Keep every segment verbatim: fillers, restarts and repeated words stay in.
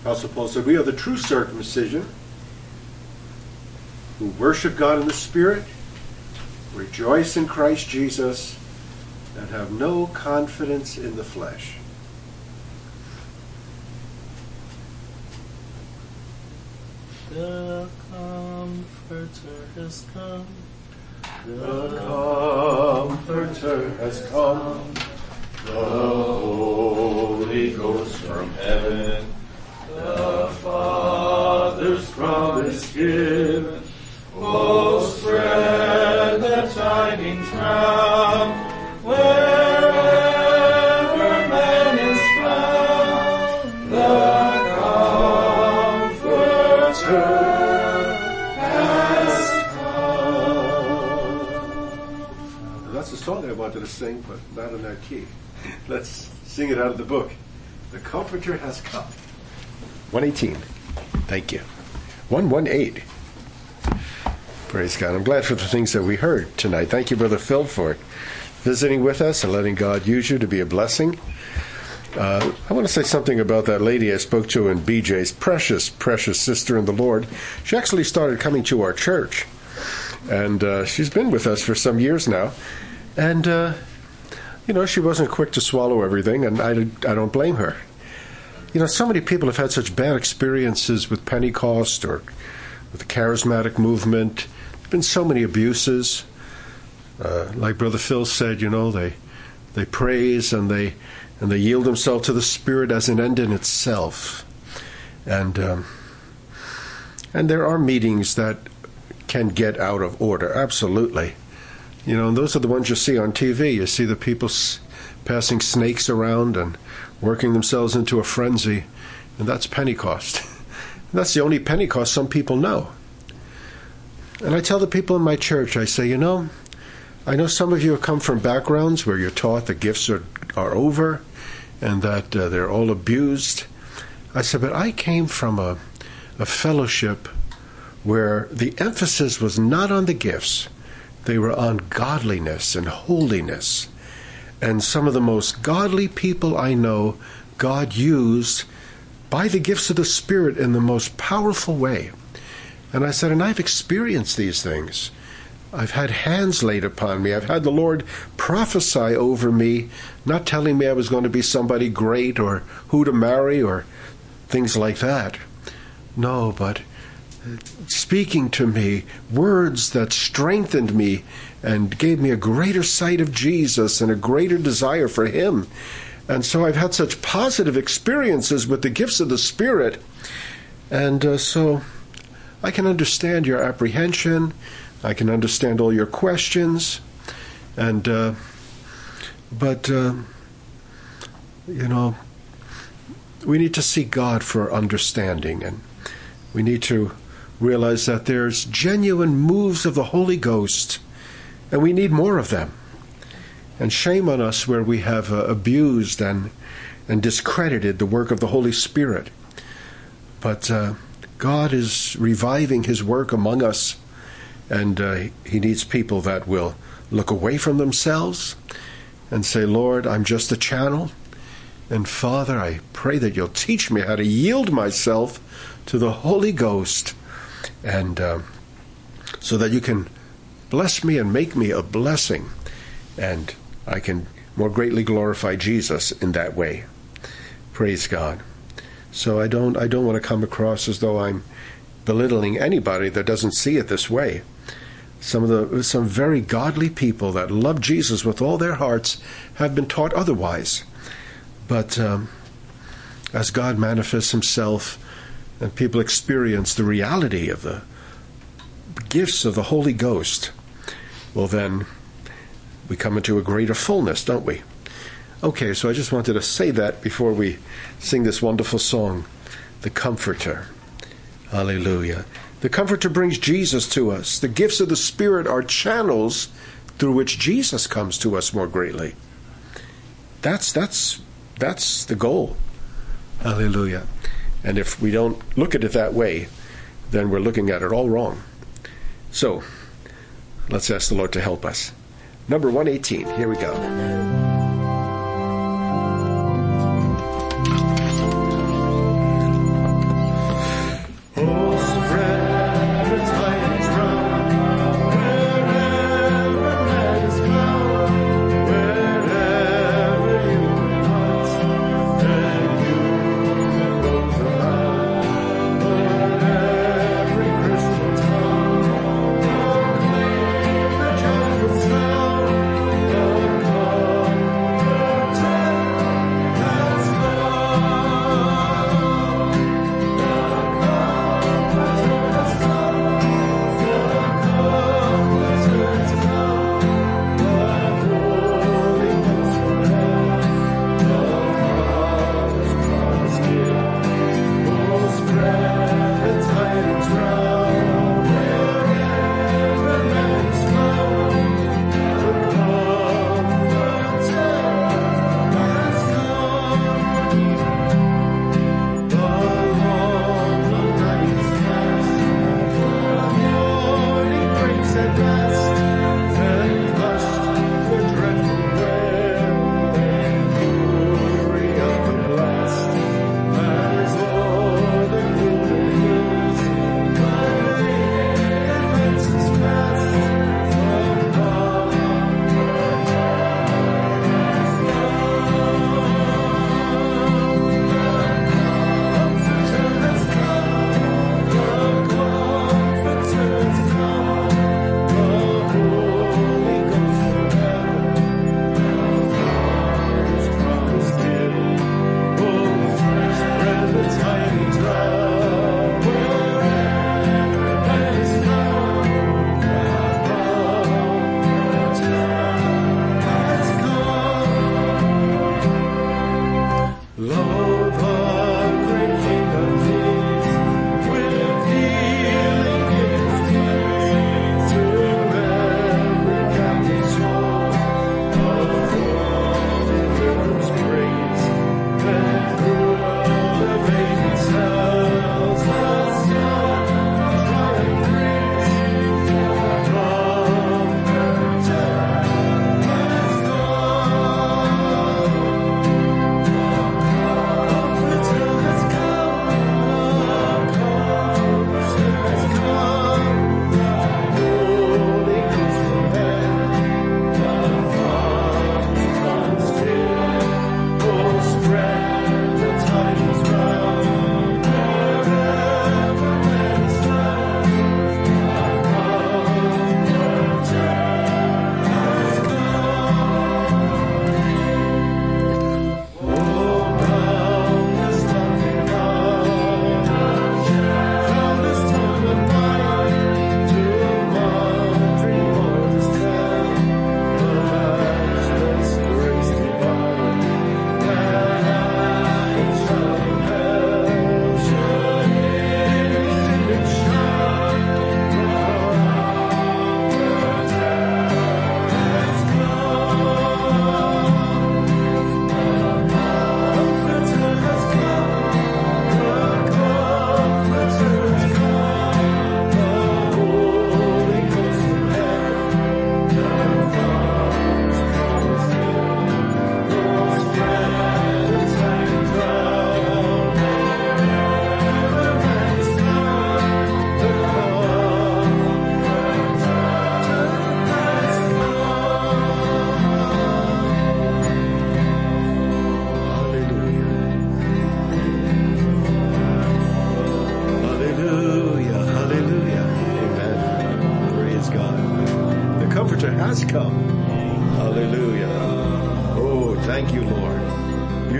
Apostle Paul said, we are the true circumcision, who worship God in the Spirit, rejoice in Christ Jesus, and have no confidence in the flesh. The Comforter has come. The Comforter has come. The Holy Ghost from heaven. The Father's promise given. Oh, spread the tidings round, wherever man is found. The Comforter has come. That's a song I wanted to sing, but not in that key. Let's sing it out of the book. The Comforter has come. one eighteen. Thank you. one eighteen. Praise God. I'm glad for the things that we heard tonight. Thank you, Brother Phil, for visiting with us and letting God use you to be a blessing. Uh, I want to say something about that lady I spoke to in B J's, precious, precious sister in the Lord. She actually started coming to our church, and uh, she's been with us for some years now. And, uh, you know, she wasn't quick to swallow everything, and I, I don't blame her. You know, so many people have had such bad experiences with Pentecost or with the charismatic movement. There have been so many abuses. Uh, like Brother Phil said, you know, they they praise and they and they yield themselves to the Spirit as an end in itself. And um, and there are meetings that can get out of order, absolutely. You know, and those are the ones you see on T V. You see the people s- passing snakes around and working themselves into a frenzy, and that's Pentecost. And that's the only Pentecost some people know. And I tell the people in my church, I say, you know, I know some of you have come from backgrounds where you're taught the gifts are, are over and that uh, they're all abused. I said, but I came from a, a fellowship where the emphasis was not on the gifts. They were on godliness and holiness. And some of the most godly people I know, God used by the gifts of the Spirit in the most powerful way. And I said, and I've experienced these things. I've had hands laid upon me. I've had the Lord prophesy over me, not telling me I was going to be somebody great or who to marry or things like that. No, but speaking to me words that strengthened me and gave me a greater sight of Jesus and a greater desire for Him. And so I've had such positive experiences with the gifts of the Spirit. And uh, so I can understand your apprehension. I can understand all your questions. And, uh, but, uh, you know, we need to seek God for understanding. And we need to realize that there's genuine moves of the Holy Ghost, and we need more of them. And shame on us where we have uh, abused and and discredited the work of the Holy Spirit. But uh, God is reviving His work among us, and uh, He needs people that will look away from themselves and say, Lord, I'm just a channel. And Father, I pray that You'll teach me how to yield myself to the Holy Ghost, and uh, so that You can bless me and make me a blessing, and I can more greatly glorify Jesus in that way. Praise God. So I don't I don't want to come across as though I'm belittling anybody that doesn't see it this way. Some of the some very godly people that love Jesus with all their hearts have been taught otherwise. But um, as God manifests Himself and people experience the reality of the gifts of the Holy Ghost, well then we come into a greater fullness, don't we? Okay, so I just wanted to say that before we sing this wonderful song, The Comforter. Hallelujah. The Comforter brings Jesus to us. The gifts of the Spirit are channels through which Jesus comes to us more greatly. That's that's that's the goal. Hallelujah. And if we don't look at it that way, then we're looking at it all wrong. So, let's ask the Lord to help us. Number one eighteen, here we go.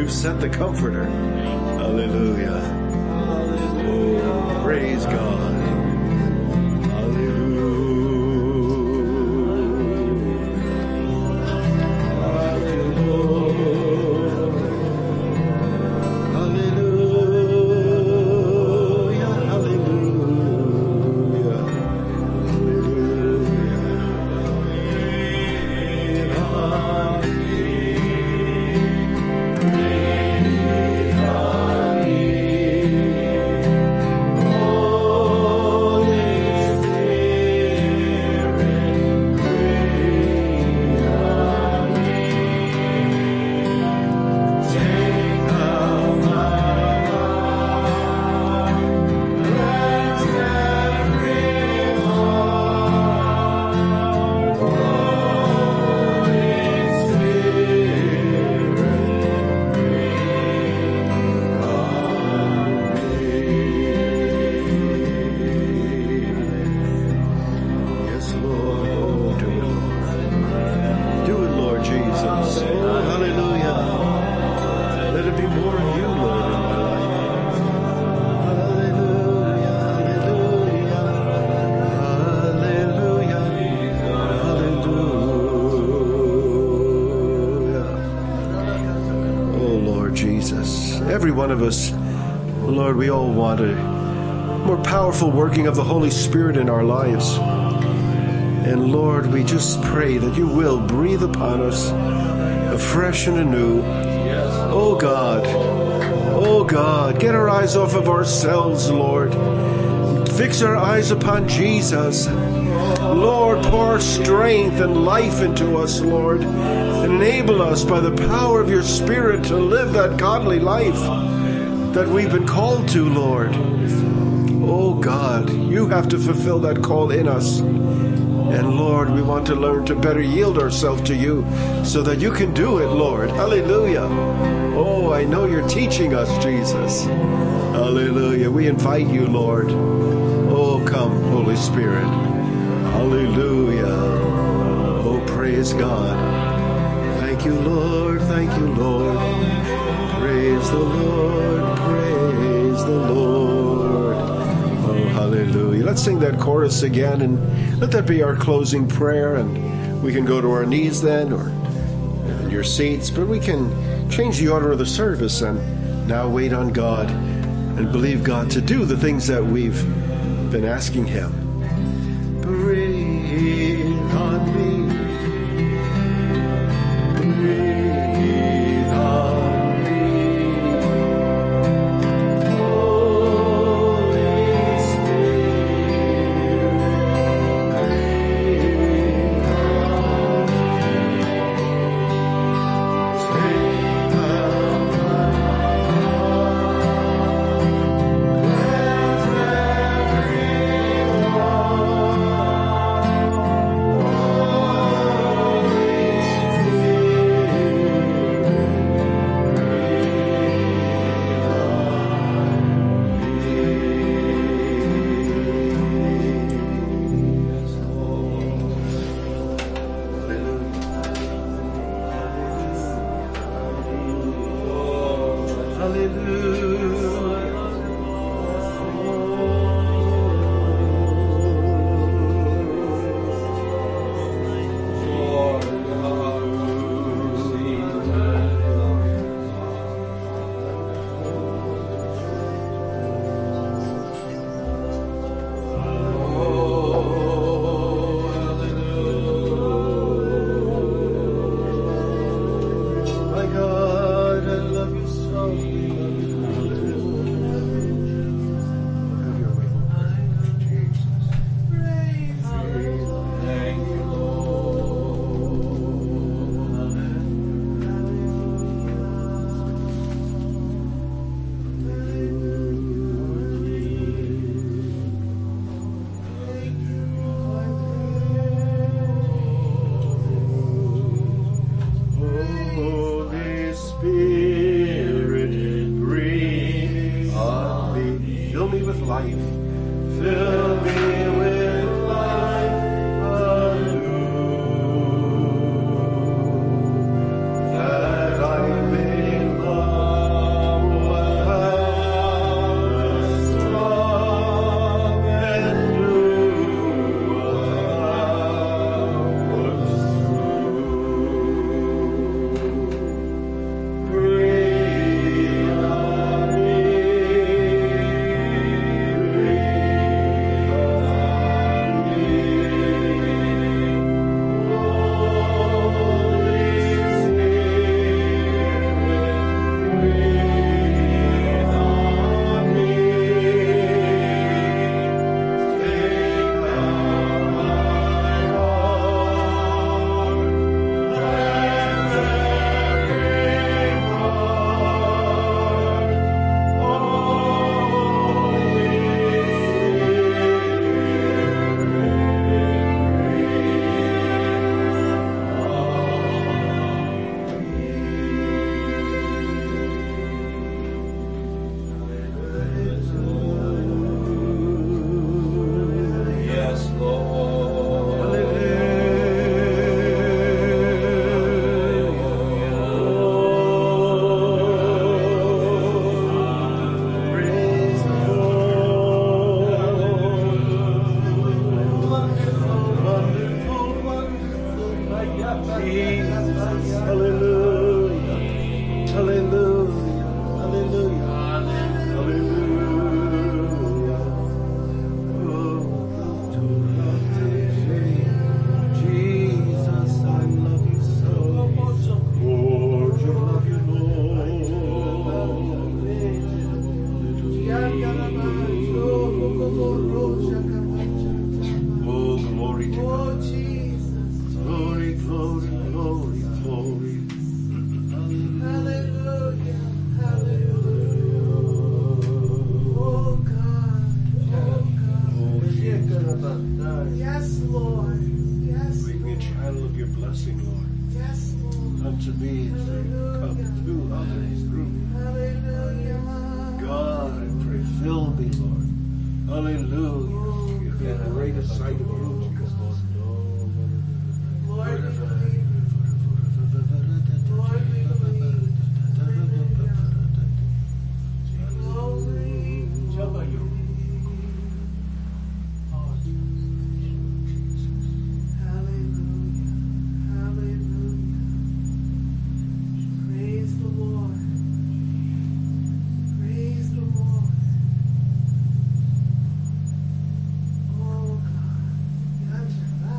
We've sent the Comforter. Hallelujah. Oh, praise God. Every one of us, Lord, we all want a more powerful working of the Holy Spirit in our lives. And Lord, we just pray that you will breathe upon us afresh and anew. Oh God, oh God, get our eyes off of ourselves, Lord. Fix our eyes upon Jesus. Lord, pour strength and life into us, Lord, and enable us by the power of your Spirit to live that godly life that we've been called to, Lord. Oh God, you have to fulfill that call in us. And Lord, we want to learn to better yield ourselves to you so that you can do it, Lord. Hallelujah. Oh, I know you're teaching us, Jesus. Hallelujah. We invite you, Lord. Oh, come, Holy Spirit. Hallelujah. Oh, praise God. Thank you, Lord. Thank you, Lord. Praise the Lord. Praise the Lord. Oh, hallelujah. Let's sing that chorus again, and let that be our closing prayer. And we can go to our knees then, or in your seats, but we can change the order of the service and now wait on God and believe God to do the things that we've been asking him. Breathe on me. Breathe on me. Holy Spirit, breathe on me. Take out my heart. Cleanse every that I may love Oh, glory to Oh, God. Jesus. Glory, glory, glory, glory. Hallelujah. Hallelujah. Oh, God. Oh, God. Yes, Lord. Yes, Make me a Lord. channel of your blessing, Lord. Yes, Lord. Unto me as they come through others through. Hallelujah. God, I pray, fill me, Lord. Hallelujah. Give me a greater sight of you, Jesus. Lord, we believe you. Lord, we believe. Glory. Hallelujah. Hallelujah. Praise the Lord. Praise the Lord. Oh God.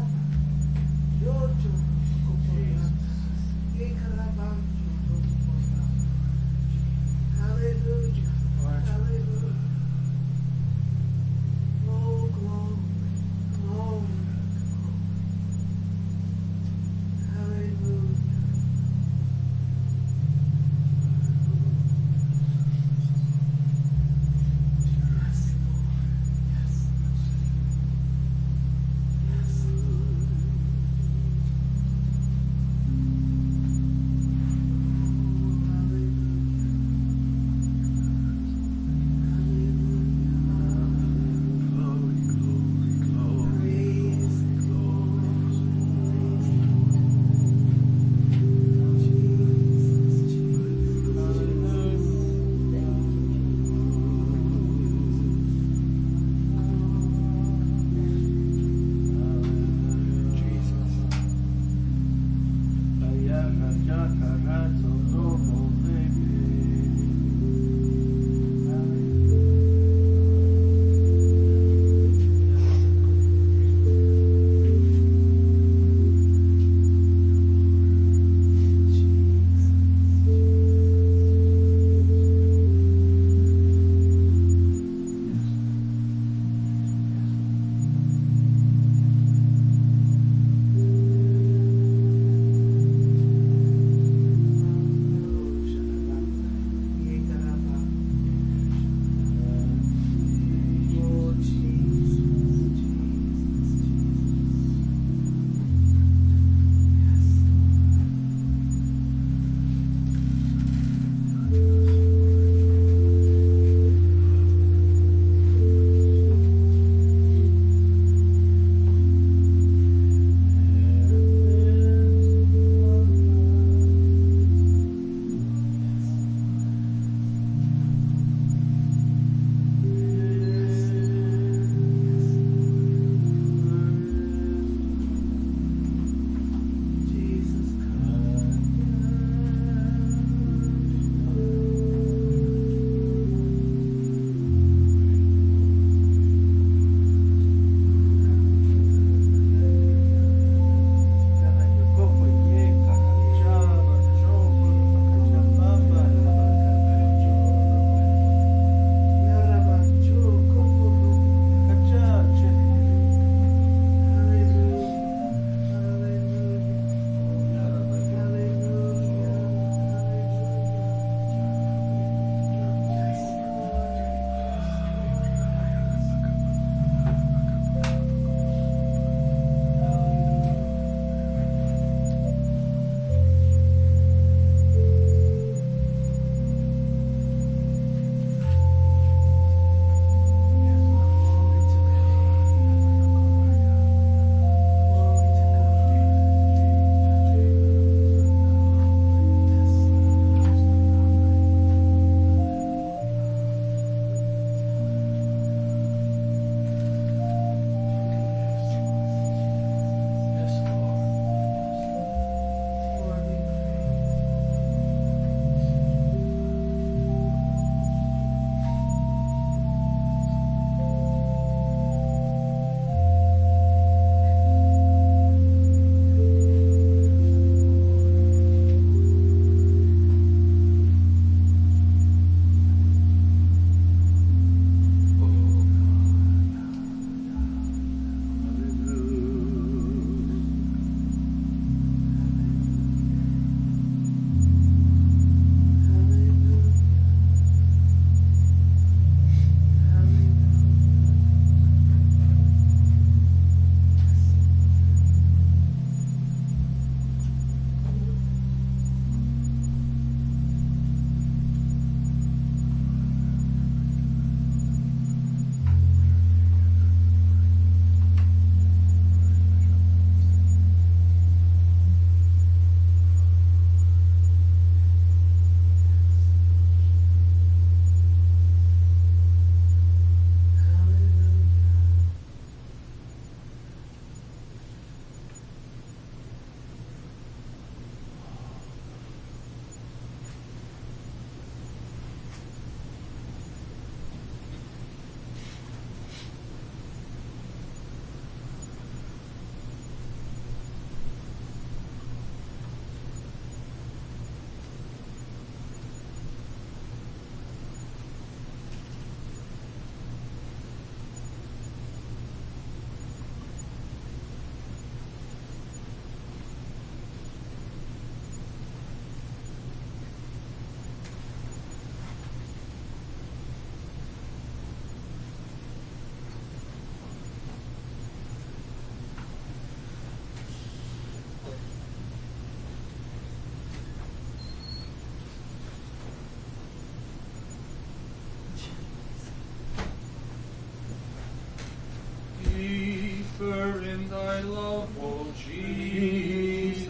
thy love, O Jesus.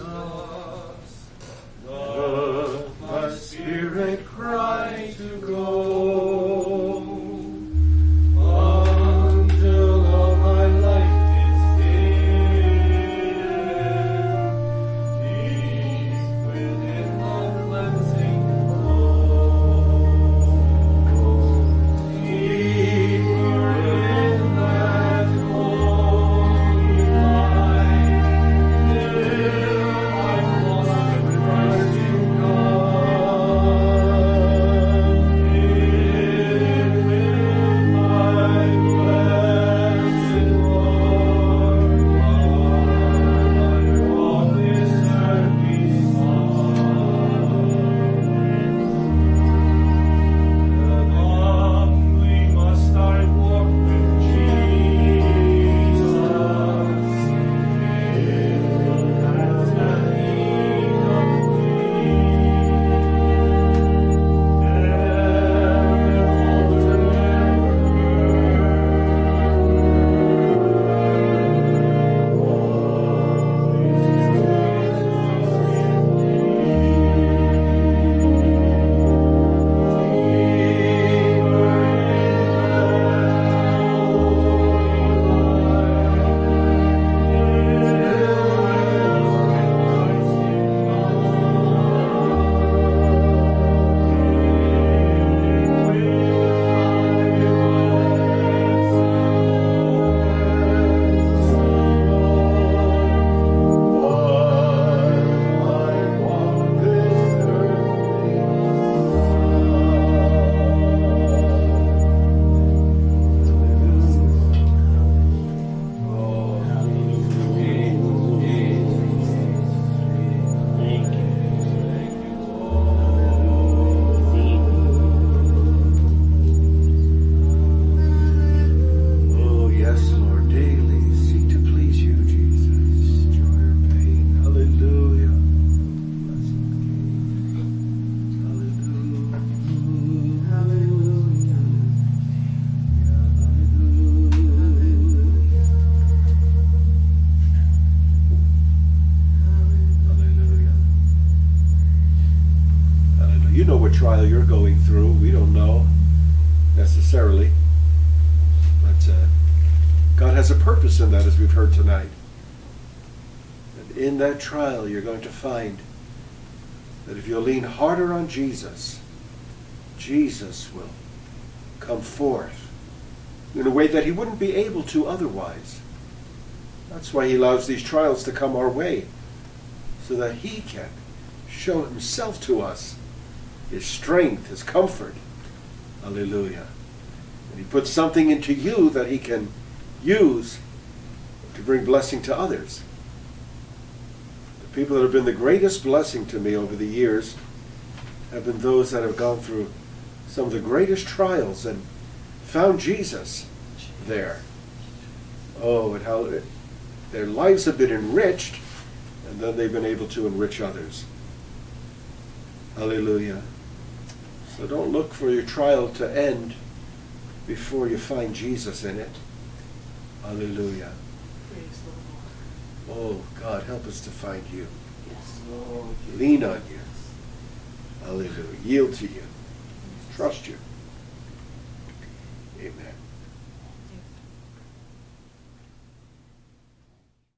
Let my spirit cry to go until all my life is hid deep within the cleansing flow. Deeper in that holy light, till I'm lost in Christ in God. In with thy blessed Lord, I walk this earthly and humbly must I walk with Jesus in the path that lead up to Oh, yes, Lord, daily seek to please you, Jesus. Joy or pain, hallelujah. Blessed King, hallelujah, hallelujah, hallelujah, hallelujah. You know what trial you're going through. We don't know necessarily. But uh, God has a purpose in that, as we've heard tonight. And in that trial, you're going to find that if you lean harder on Jesus, Jesus will come forth in a way that he wouldn't be able to otherwise. That's why he allows these trials to come our way, so that he can show himself to us, his strength, his comfort. Hallelujah. And he puts something into you that he can use to bring blessing to others. The people that have been the greatest blessing to me over the years have been those that have gone through some of the greatest trials and found Jesus there. Oh, and how it, their lives have been enriched, and then they've been able to enrich others. Hallelujah. So don't look for your trial to end before you find Jesus in it. Hallelujah. Praise the Lord. Oh, God, help us to find you. Yes, Lord. Lean on you. Hallelujah. Yield to you. Trust you. Amen.